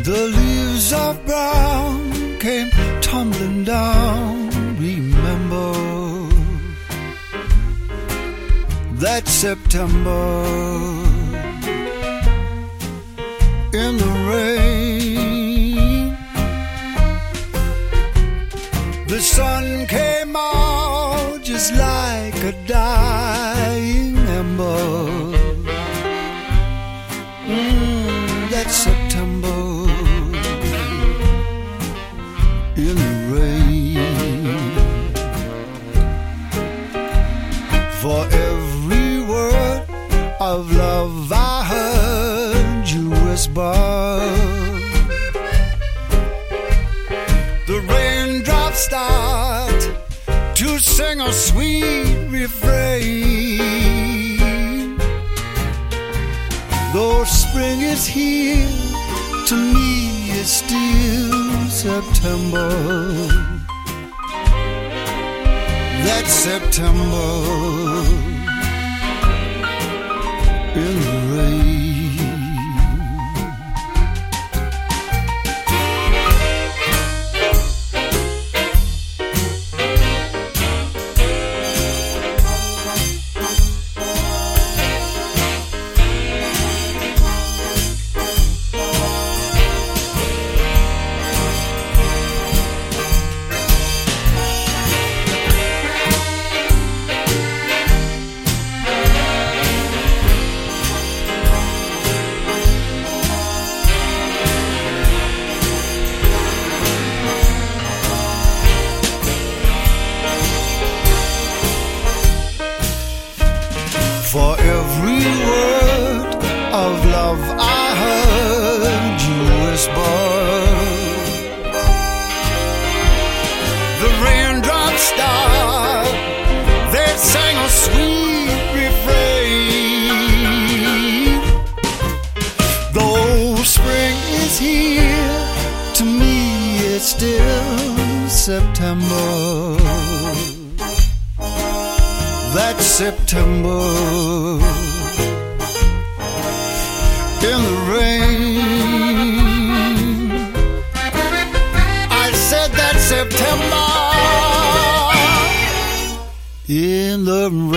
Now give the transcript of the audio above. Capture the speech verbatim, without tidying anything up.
The leaves of brown came tumbling down. Remember that September in the rain. The sun came out just like a dying ember. Mm, that September in the rain. For every word of love I heard you whisper, the raindrops start to sing a sweet refrain. Though spring is here, to me it's still September. That September in the rain. For every word of love I heard you whisper, the raindrops start, they sang a sweet refrain. Though spring is here, to me it's still September. That September in the rain. I said that September in the rain.